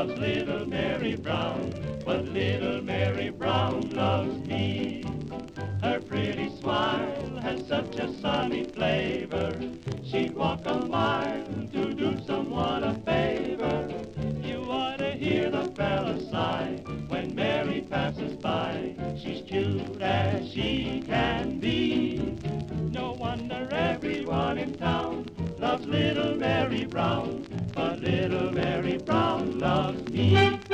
loves little Mary Brown, but little Mary Brown loves me. Her pretty smile has such a sunny flavor, she'd walk a mile to do someone a favor. You ought to hear the fella sigh when Mary passes by. She's cute as she can be. No wonder everyone in town loves little Mary Brown, but little Mary Brown loves me.